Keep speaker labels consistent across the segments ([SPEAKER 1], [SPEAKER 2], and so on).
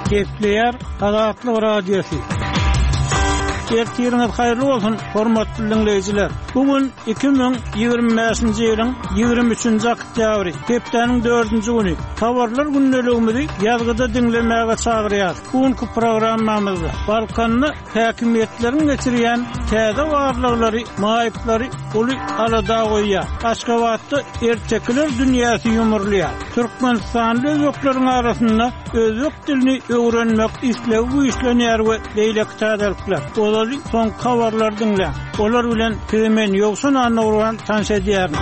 [SPEAKER 1] Kepler Azatlyk Radiosu. Ertiriniz hayırlı olsun, hormatly dinleyijiler. Bugün 2025-nji ýylyň 23-nji oktýabry, hepdeniň 4-nji güni. Tawarlar günneligimizi ýazgyda dinlemäge çagyrýar. Bugünkü programmamyzda Balkanny häkimetleriň geçirýän täze warlyklary, maýyplary uly alada goýýar. Aşgabatda erkekler dünýäsi ýumurlýar. Türkmenistanly özöklaryň arasynda özök dilini öwrenmek islew güýçlenýär we leýlek täzelikler. Son kawarlar dinle. Olar bilen hemen ýoksun anawran tanış edýär.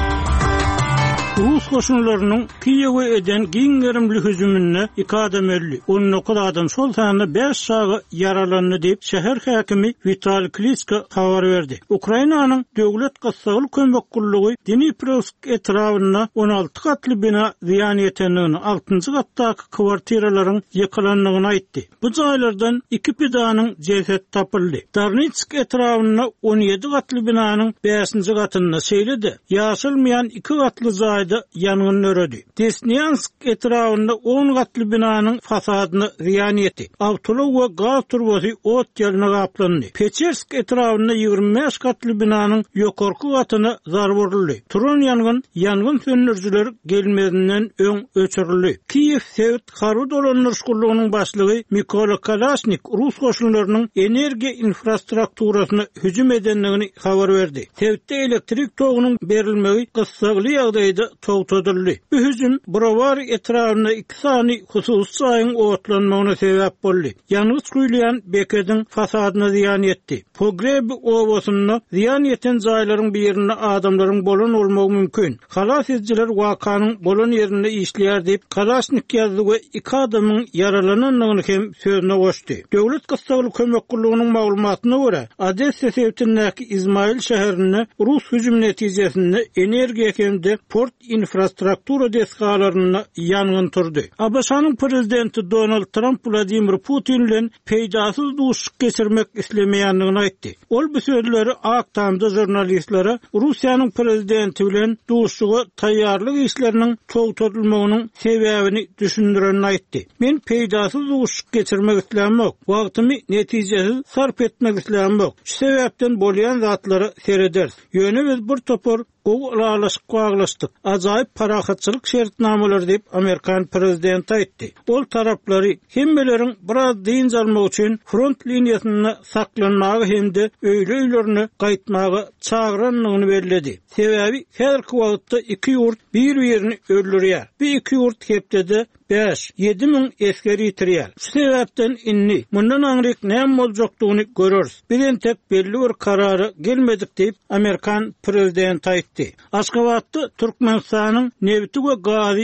[SPEAKER 1] Rus koşunlarynyň Kiýewe eden giňerimli hüjümine 2 adam öldü. Onun adam şol sanda 5 şagy yaralandy diýip şäher häkimi Vitali Klitschko habar berdi. Ukrainanyň döwlet gassagyl kömek gullugy Dniprovsk etrawyna 16 gatly bina ziýan ýetenligini, 6-njy gatdaky kwartiralaryň ýykylandygyny aýtdy. Bu jaýlardan 2 pidanyň jeset tapyldy. Darnitsk etrawyna 17 gatly binanyň 5-nji gatynda şeýledi. Ýaşylmaýan 2 gatly jaý ýangyn öredi. Desnyansk etrawyna 10 gatly binanyň fasadyny ziýan etdi. Awtolog we gaz turbosy ot ýalyna gaplandy. Pechersk etrawyna 25 gatly binanyň ýokarky gatyna zarar verildi. Turan ýangyn söndürjiler gelmedinden öň öçürildi. Kiýew Sowet Harud olanlar başlygy Mikola Kalashnik Rus goşunlarynyň energiýa infrastrukturasyna hüjüm edenligini habar berdi. Sowetde elektrik togynyň berilmegi gysgaly ýagdaýda togtadyldy. Bu hüjüm Brovary etrawyna 2 sany hususy saýyň otlanmagyna sebäp boldy. Ýalnys güýleýän bekediň fasadyna ziýan etdi. Pogreb owasyna ziýan eten jaýlaryň birine adamlaryň bolan bolmagy mümkin. Halas edjiler wakanyň bolan ýerinde işleýär diýip Kalashnik ýazdy we 2 adamyň yaralananlygyny hem sözüne goşdy. Döwlet gassagyl kömek gullugynyň maglumatyna görä, Odessa sewtindäki Izmail şäherine Rus hüjüm netijesinde energiýa hemde port infrastruktura deskalaryna ýangyn turdy. Abaşanyň prezidenti Donald Trump Vladimir Putin bilen peýdasyz duşuk geçirmek islemeýändigini aýtdy. Ol bu sözleri aktamda jurnalistlere Russiýanyň prezidenti bilen duşuga taýýarlyk işleriniň togtadylmagynyň sebäbini düşündirenini aýtdy. Men peýdasyz duşuk geçirmek islemek, wagtymy netijesiz sarp etmek islemek. Şu sebäpden bolýan zatlary serederiz. Ýöne biz bir topar Goglaşyk ajaýyp parahatçylyk şertnamalary diýip Amerikan prezidenti aýtdy. Ol taraplary hemmeleriň biraz diň almak üçin front liniýasyna saklanmagy hemde öýle-öýlerini gaýtmagy çagyranlygyny bellädi. Sebäbi häzirki wagtda 2 ýurt bir-birini öldürýär. Bu 2 ýurt hepdede 5-7 min eskeri ýitirýär. Şu sebäpden inni mundan aňryk näme boljakdygyny görürüz. Bilen tek belli bir karary gelmedik diýip Amerikan prezidenti aýtdy. Aşgabatda Türkmenistanyň Newti we Gazy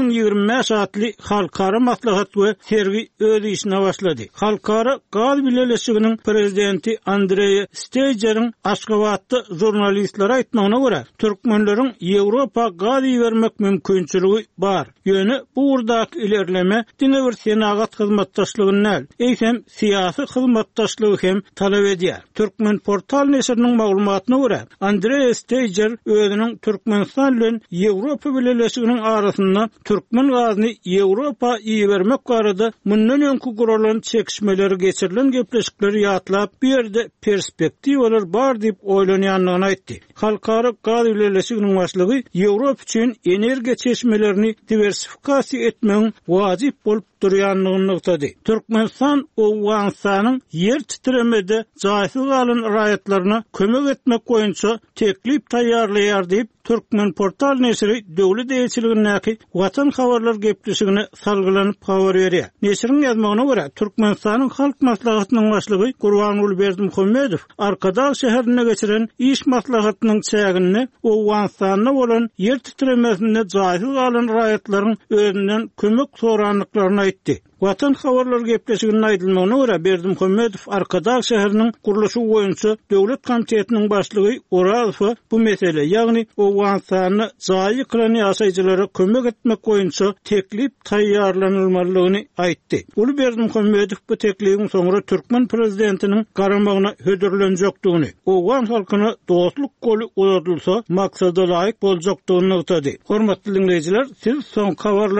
[SPEAKER 1] 2025 adly halkara maslahat we sergi öz işine başlady. Halkara Gaz bileşiginiň prezidenti Andrey Stejeriň Aşgabatda jurnalistlere aýtmagyna görä, türkmenleriň Ýewropa gazy bermek mümkinçiligi bar. Ýöne bu urdak ilerleme dine bir senagat hyzmatdaşlygyny, eýsem siýasy hyzmatdaşlygy hem talap edýär. Türkmen portal neşriniň maglumatyna görä, Andrey Stejer özüniň Türkmenistan bilen Ýewropa bileşiginiň arasynda türkmen gazyny Ýewropa ýerbermek barada mundan öňkü guralan çekişmeleri geçirilen gepleşikleri ýatlap bir ýerde perspektiwalar bar diýip oýlanýanlygyny aýtdy. Halkara gaz bileşiginiň başlygy Ýewropa üçin energiýa çeşmelerini diversifikasiýa etmeň wajyp bolup durýanlygyny noktada. Türkmenistan Owganstanyň yer titremede jaýsyz galan raýatlaryna kömek etmek boýunça teklip taýýarlaýar diýip Türkmen portal neşri döwlet elçiligindäki watan habarlar gepleşigine salgylanyp habar berýär. Neşriň ýazmagyna görä, Türkmenistanyň halk maslahatynyň başlygy Gurbanuly Berdimuhammedow Arkadaş şäherine geçiren iş maslahatynyň çägini Owganstanyna bolan yer titremesinde jaýsyz galan raýatlaryň özünden kömek soranlyklaryny aýtdy. Watan habarlar gepleşigine aýdylmagyna görä, Berdimuhammedow Arkadaş şäheriniň guruluşy boýunça döwlet komitetiniň başlygy Orazow bu mesele, ýagny Owganstanyny jaýy kılan ýaşaýjylara kömek etmek boýunça teklip taýýarlanylmalygyny aýtdy. Ulu Berdimuhammedow bu teklipiň soňra Türkmen prezidentiniň garamagyna hödürlenjekdigini, Owgan halkyna dostluk goly uzatylsa maksada laýyk boljakdygyny aýtdy. Hormatly dinleýijiler, siz soň habarlar